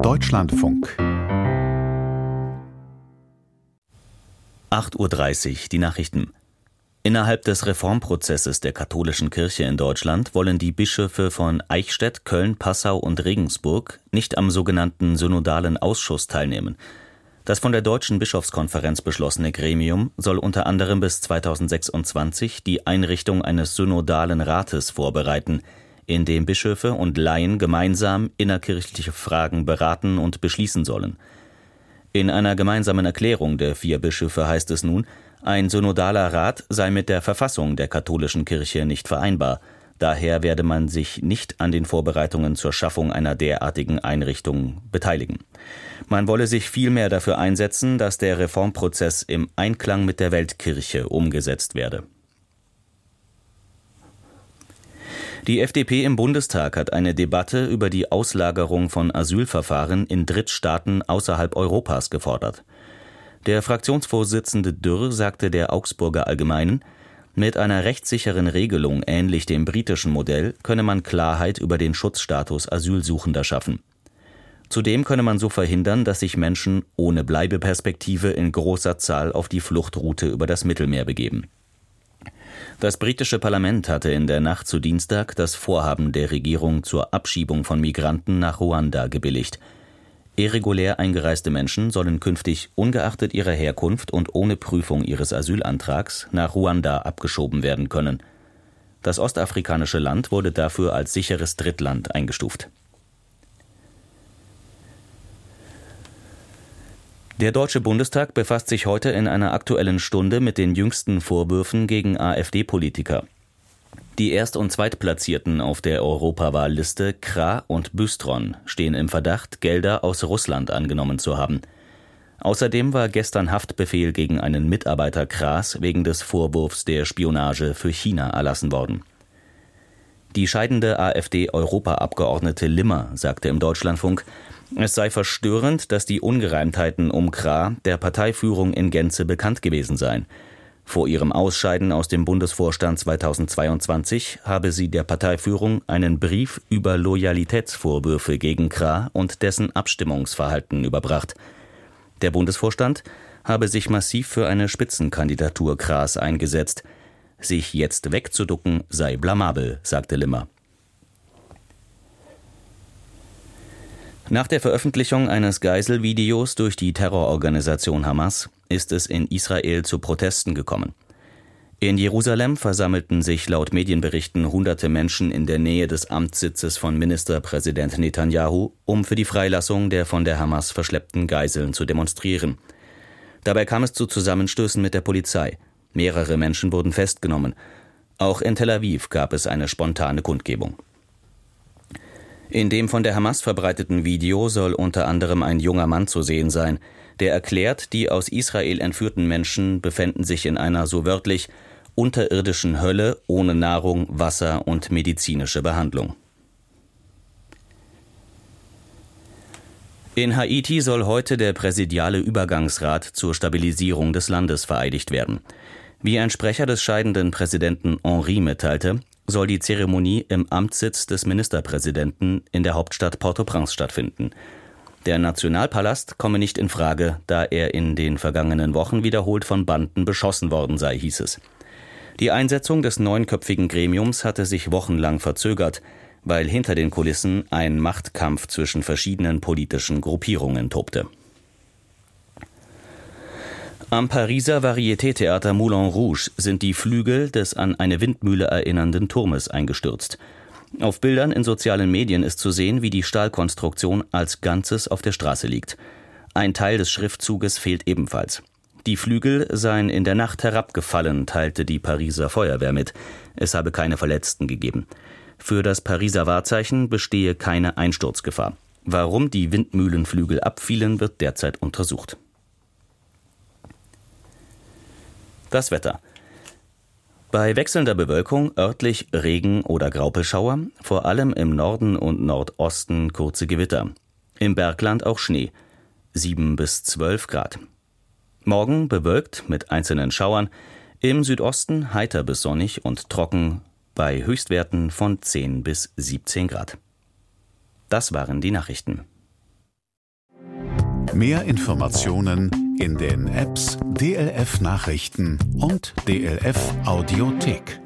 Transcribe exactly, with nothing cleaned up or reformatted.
Deutschlandfunk. acht Uhr dreißig, die Nachrichten. Innerhalb des Reformprozesses der katholischen Kirche in Deutschland wollen die Bischöfe von Eichstätt, Köln, Passau und Regensburg nicht am sogenannten synodalen Ausschuss teilnehmen. Das von der Deutschen Bischofskonferenz beschlossene Gremium soll unter anderem bis zweitausendsechsundzwanzig die Einrichtung eines synodalen Rates vorbereiten, in dem Bischöfe und Laien gemeinsam innerkirchliche Fragen beraten und beschließen sollen. In einer gemeinsamen Erklärung der vier Bischöfe heißt es nun, ein synodaler Rat sei mit der Verfassung der katholischen Kirche nicht vereinbar. Daher werde man sich nicht an den Vorbereitungen zur Schaffung einer derartigen Einrichtung beteiligen. Man wolle sich vielmehr dafür einsetzen, dass der Reformprozess im Einklang mit der Weltkirche umgesetzt werde. Die F D P im Bundestag hat eine Debatte über die Auslagerung von Asylverfahren in Drittstaaten außerhalb Europas gefordert. Der Fraktionsvorsitzende Dürr sagte der Augsburger Allgemeinen, mit einer rechtssicheren Regelung ähnlich dem britischen Modell könne man Klarheit über den Schutzstatus Asylsuchender schaffen. Zudem könne man so verhindern, dass sich Menschen ohne Bleibeperspektive in großer Zahl auf die Fluchtroute über das Mittelmeer begeben. Das britische Parlament hatte in der Nacht zu Dienstag das Vorhaben der Regierung zur Abschiebung von Migranten nach Ruanda gebilligt. Irregulär eingereiste Menschen sollen künftig ungeachtet ihrer Herkunft und ohne Prüfung ihres Asylantrags nach Ruanda abgeschoben werden können. Das ostafrikanische Land wurde dafür als sicheres Drittland eingestuft. Der Deutsche Bundestag befasst sich heute in einer Aktuellen Stunde mit den jüngsten Vorwürfen gegen AfD-Politiker. Die Erst- und Zweitplatzierten auf der Europawahlliste Krah und Bystron stehen im Verdacht, Gelder aus Russland angenommen zu haben. Außerdem war gestern Haftbefehl gegen einen Mitarbeiter Krahs wegen des Vorwurfs der Spionage für China erlassen worden. Die scheidende AfD-Europaabgeordnete Limmer sagte im Deutschlandfunk, es sei verstörend, dass die Ungereimtheiten um Krah der Parteiführung in Gänze bekannt gewesen seien. Vor ihrem Ausscheiden aus dem Bundesvorstand zweitausendzweiundzwanzig habe sie der Parteiführung einen Brief über Loyalitätsvorwürfe gegen Krah und dessen Abstimmungsverhalten überbracht. Der Bundesvorstand habe sich massiv für eine Spitzenkandidatur Krahs eingesetzt. Sich jetzt wegzuducken sei blamabel, sagte Limmer. Nach der Veröffentlichung eines Geiselvideos durch die Terrororganisation Hamas ist es in Israel zu Protesten gekommen. In Jerusalem versammelten sich laut Medienberichten hunderte Menschen in der Nähe des Amtssitzes von Ministerpräsident Netanyahu, um für die Freilassung der von der Hamas verschleppten Geiseln zu demonstrieren. Dabei kam es zu Zusammenstößen mit der Polizei. Mehrere Menschen wurden festgenommen. Auch in Tel Aviv gab es eine spontane Kundgebung. In dem von der Hamas verbreiteten Video soll unter anderem ein junger Mann zu sehen sein, der erklärt, die aus Israel entführten Menschen befänden sich in einer so wörtlich unterirdischen Hölle ohne Nahrung, Wasser und medizinische Behandlung. In Haiti soll heute der präsidiale Übergangsrat zur Stabilisierung des Landes vereidigt werden. Wie ein Sprecher des scheidenden Präsidenten Henry mitteilte, soll die Zeremonie im Amtssitz des Ministerpräsidenten in der Hauptstadt Port-au-Prince stattfinden. Der Nationalpalast komme nicht in Frage, da er in den vergangenen Wochen wiederholt von Banden beschossen worden sei, hieß es. Die Einsetzung des neunköpfigen Gremiums hatte sich wochenlang verzögert, weil hinter den Kulissen ein Machtkampf zwischen verschiedenen politischen Gruppierungen tobte. Am Pariser Varieté-Theater Moulin Rouge sind die Flügel des an eine Windmühle erinnernden Turmes eingestürzt. Auf Bildern in sozialen Medien ist zu sehen, wie die Stahlkonstruktion als Ganzes auf der Straße liegt. Ein Teil des Schriftzuges fehlt ebenfalls. Die Flügel seien in der Nacht herabgefallen, teilte die Pariser Feuerwehr mit. Es habe keine Verletzten gegeben. Für das Pariser Wahrzeichen bestehe keine Einsturzgefahr. Warum die Windmühlenflügel abfielen, wird derzeit untersucht. Das Wetter. Bei wechselnder Bewölkung örtlich Regen oder Graupelschauer, vor allem im Norden und Nordosten kurze Gewitter. Im Bergland auch Schnee, sieben bis zwölf Grad. Morgen bewölkt mit einzelnen Schauern, im Südosten heiter bis sonnig und trocken bei Höchstwerten von zehn bis siebzehn Grad. Das waren die Nachrichten. Mehr Informationen in den Apps D L F Nachrichten und D L F Audiothek.